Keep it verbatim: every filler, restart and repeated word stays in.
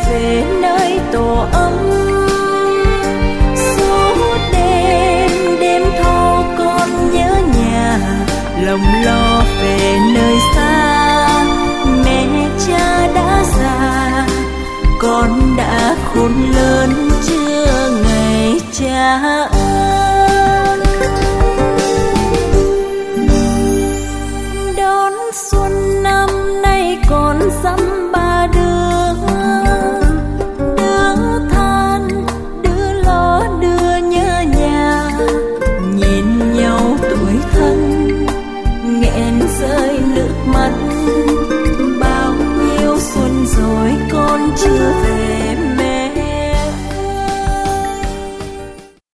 về nơi tổ ấm. Suốt đêm đêm thâu con nhớ nhà, lòng lo về nơi xa. Mẹ cha đã già, con đã khôn lớn chưa ngày cha ơn. Đón xuân năm nay còn dăm